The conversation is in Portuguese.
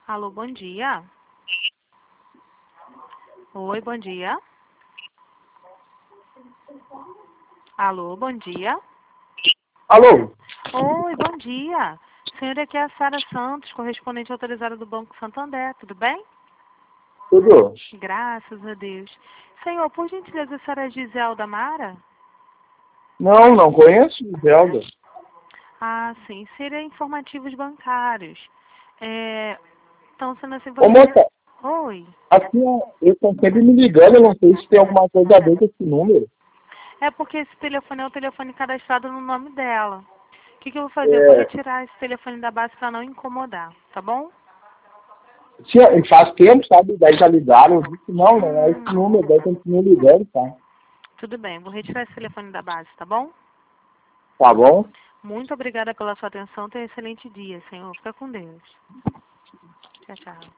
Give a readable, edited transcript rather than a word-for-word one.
Alô, bom dia. Oi, bom dia. Alô, bom dia. Alô? Oi, bom dia. Senhor, aqui é a Sara Santos, correspondente autorizada do Banco Santander. Tudo bem? Tudo? Graças a Deus. Senhor, por gentileza, a senhora é Giselda Mara? Não conheço, Zelda. Ah, sim. Seria informativos bancários. Então, sendo assim, Ô, você... moça, Oi. assim, eles estão sempre me ligando, eu não sei se tem alguma coisa a ver com esse número. É porque esse telefone é o telefone cadastrado no nome dela. O que eu vou fazer? Eu vou retirar esse telefone da base para não incomodar, tá bom? Faz tempo, sabe? Daí já ligaram, eu disse, não é esse Hum, número, daí continua ligando, tá? tudo bem, vou retirar esse telefone da base, tá bom? Tá bom? Muito obrigada pela sua atenção. Tenha um excelente dia, Senhor. Fica com Deus. Tchau, tchau.